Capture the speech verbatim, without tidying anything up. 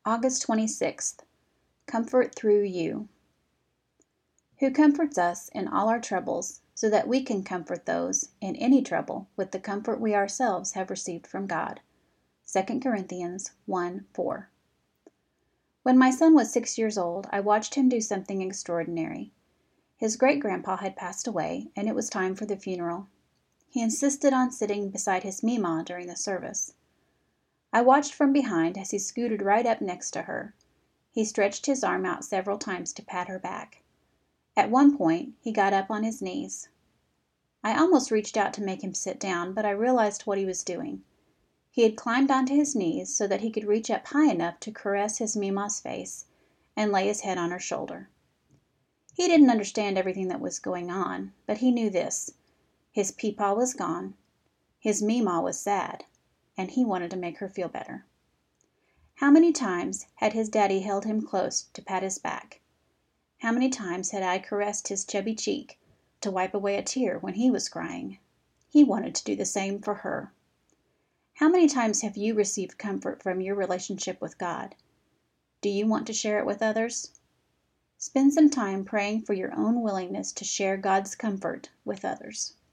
August twenty-sixth. Comfort through you. Who comforts us in all our troubles, so that we can comfort those in any trouble with the comfort we ourselves have received from God. Second Corinthians one four. When my son was six years old, I watched him do something extraordinary. His great-grandpa had passed away, and it was time for the funeral. He insisted on sitting beside his Mima during the service. I watched from behind as he scooted right up next to her. He stretched his arm out several times to pat her back. At one point, he got up on his knees. I almost reached out to make him sit down, but I realized what he was doing. He had climbed onto his knees so that he could reach up high enough to caress his Mima's face and lay his head on her shoulder. He didn't understand everything that was going on, but he knew this. His Peepaw was gone, his Mima was sad, and he wanted to make her feel better. How many times had his daddy held him close to pat his back? How many times had I caressed his chubby cheek to wipe away a tear when he was crying? He wanted to do the same for her. How many times have you received comfort from your relationship with God? Do you want to share it with others? Spend some time praying for your own willingness to share God's comfort with others.